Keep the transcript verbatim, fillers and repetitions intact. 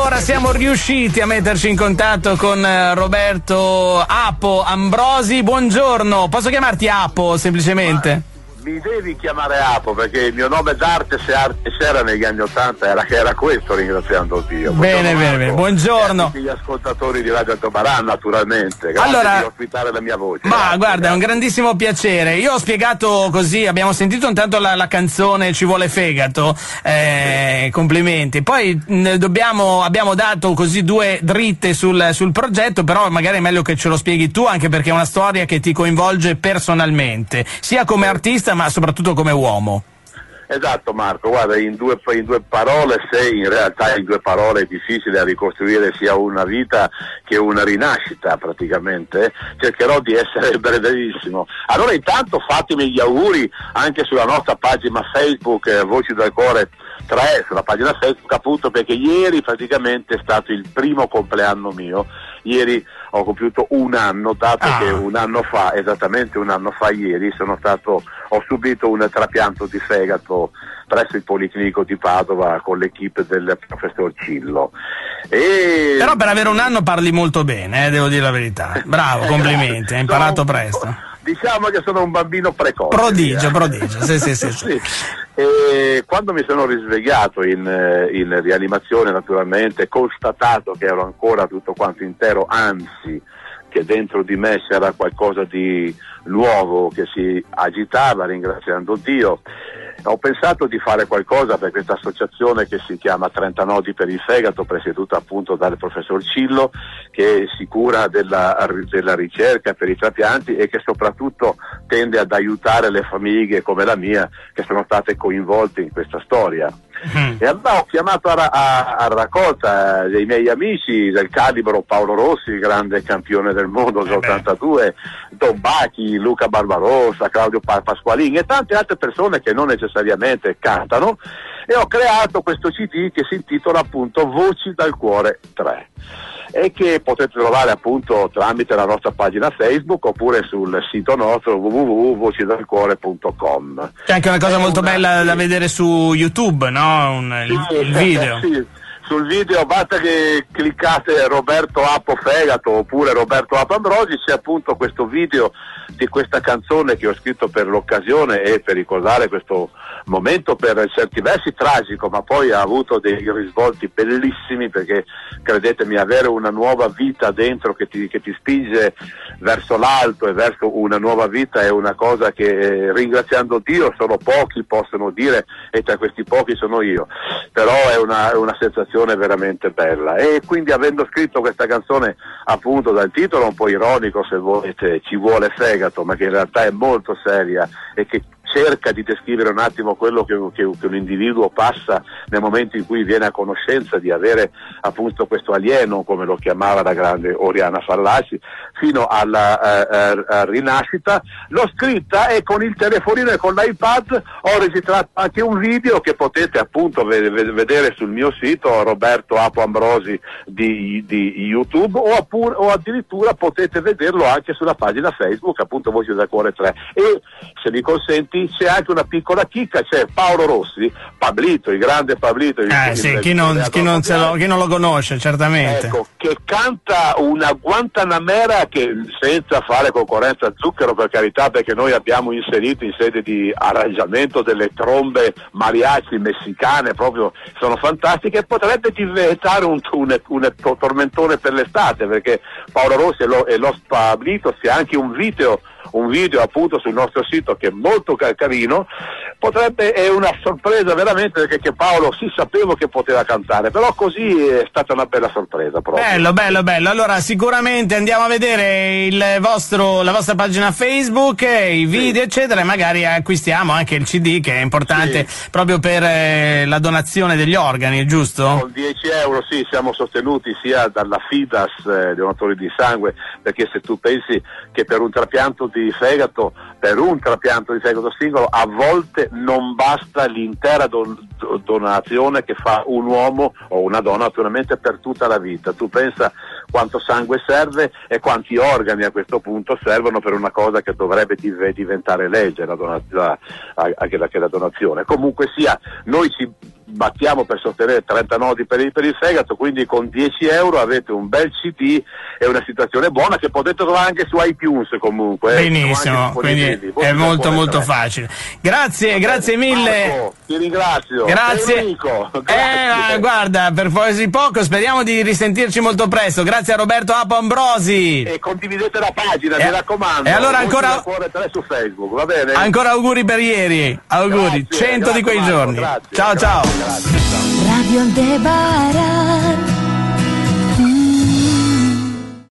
Allora siamo riusciti a metterci in contatto con Roberto Apo Ambrosi. Buongiorno, posso chiamarti Apo semplicemente? Mi devi chiamare Apo perché il mio nome d'arte, se arte c'era negli anni Ottanta, era che era questo, ringraziando Dio. Bene, bene, bene, buongiorno. E a tutti gli ascoltatori di Radio Altobaran, naturalmente. Grazie allora, di ospitare la mia voce. Ma grazie, guarda, grazie. è un grandissimo piacere. Io ho spiegato così, abbiamo sentito intanto la, la canzone Ci vuole fegato, eh, sì. Complimenti. Poi mh, dobbiamo, abbiamo dato così due dritte sul, sul progetto, però magari è meglio che ce lo spieghi tu, anche perché è una storia che ti coinvolge personalmente, sia come artista ma soprattutto come uomo. Esatto Marco, guarda, in due, in due parole, se in realtà in due parole è difficile da ricostruire sia una vita che una rinascita praticamente, cercherò di essere brevissimo. Allora intanto fatemi gli auguri anche sulla nostra pagina Facebook, eh, Voci del Cuore tre, sulla pagina Facebook, appunto perché ieri praticamente è stato il primo compleanno mio. Ieri ho compiuto un anno, dato ah. che un anno fa, esattamente un anno fa ieri, sono stato, ho subito un trapianto di fegato presso il Policlinico di Padova con l'equipe del professor Cillo. E... Però per avere un anno parli molto bene, eh, devo dire la verità. Bravo, complimenti, hai imparato presto. Diciamo che sono un bambino precoce. Prodigio, eh. prodigio, sì, sì, sì. sì. sì. E quando mi sono risvegliato in, in rianimazione, naturalmente, constatato che ero ancora tutto quanto intero, anzi che dentro di me c'era qualcosa di nuovo che si agitava, ringraziando Dio, ho pensato di fare qualcosa per questa associazione che si chiama trenta nodi per il fegato, presieduta appunto dal professor Cillo, che si cura della, della ricerca per i trapianti e che soprattutto tende ad aiutare le famiglie come la mia che sono state coinvolte in questa storia. Mm. E allora ho chiamato a, a, a raccolta dei miei amici del calibro Paolo Rossi, grande campione del mondo dell'ottantadue, Don Bachi, Luca Barbarossa, Claudio Pasqualini e tante altre persone che non necessariamente cantano, e ho creato questo C D che si intitola appunto Voci dal Cuore tre e che potete trovare appunto tramite la nostra pagina Facebook oppure sul sito nostro w w w punto voci dal cuore punto com. C'è anche una cosa È molto una... bella da vedere su YouTube, no? Un, sì, il, il video. Sì. Sul video basta che cliccate Roberto Apo Fegato oppure Roberto Apo Ambrosi, c'è appunto questo video di questa canzone che ho scritto per l'occasione e per ricordare questo momento per certi versi tragico, ma poi ha avuto dei risvolti bellissimi, perché credetemi, avere una nuova vita dentro che ti, che ti spinge verso l'alto e verso una nuova vita è una cosa che, eh, ringraziando Dio, solo pochi possono dire, e tra questi pochi sono io, però è una, è una sensazione veramente bella. E quindi, avendo scritto questa canzone appunto dal titolo un po' ironico se volete, Ci vuole fegato, ma che in realtà è molto seria e che cerca di descrivere un attimo quello che, che, che un individuo passa nel momento in cui viene a conoscenza di avere appunto questo alieno, come lo chiamava la grande Oriana Fallaci, fino alla uh, uh, rinascita. L'ho scritta e con il telefonino e con l'iPad ho registrato anche un video che potete appunto vedere sul mio sito Roberto Apo Ambrosi di, di YouTube, o, appur, o addirittura potete vederlo anche sulla pagina Facebook appunto Voci del Cuore tre. E se mi consenti c'è anche una piccola chicca, c'è Paolo Rossi, Pablito, il grande Pablito, il, eh, il, sì, il, chi, non, chi, non se lo, chi non lo conosce certamente, ecco, che canta una Guantanamera che, senza fare concorrenza a Zucchero, per carità, perché noi abbiamo inserito in sede di arrangiamento delle trombe mariachi messicane, proprio sono fantastiche, potrebbe diventare un, un, un, un tormentone per l'estate, perché Paolo Rossi e lo, e lo Pablito, c'è anche un video un video appunto sul nostro sito che è molto carino, potrebbe, è una sorpresa veramente, perché che Paolo sì, sapevo che poteva cantare, però così è stata una bella sorpresa proprio. Bello, bello, bello. Allora sicuramente andiamo a vedere il vostro, la vostra pagina Facebook, i video, sì, eccetera, e magari acquistiamo anche il C D, che è importante, sì, proprio per eh, la donazione degli organi, giusto? Con dieci euro, sì, siamo sostenuti sia dalla FIDAS, eh, donatori di sangue, perché se tu pensi che per un trapianto di di fegato, per un trapianto di fegato singolo, a volte non basta l'intera don- donazione che fa un uomo o una donna, naturalmente, per tutta la vita. Tu pensa quanto sangue serve e quanti organi a questo punto servono per una cosa che dovrebbe div- diventare legge, la, dona- la, anche la, la donazione. Comunque sia, noi ci battiamo per sostenere trenta nodi per il, per il fegato, quindi con dieci euro avete un bel C D e una situazione buona che potete trovare anche su iTunes comunque. Eh. Benissimo, quindi è molto molto facile. Grazie, okay, grazie mille. Marco, ti ringrazio. Grazie. Eh, guarda, per forse poco, speriamo di risentirci molto presto. Grazie a Roberto Apo Ambrosi. E condividete la pagina, eh, mi raccomando. E allora ancora su Facebook, va bene? Ancora auguri per ieri. Auguri, cento di quei Marco, giorni. grazie, ciao grazie, ciao. Grazie, ciao. Radio Aldebaran